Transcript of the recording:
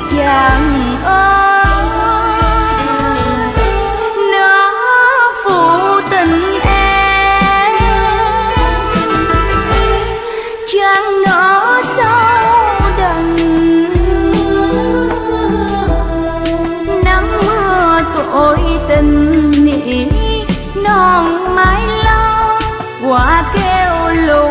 chàng ơi, nó phụ tình em, chàng nó sâu đậm, nắng mưa tội tình nỉ non mái lo quả kêu lù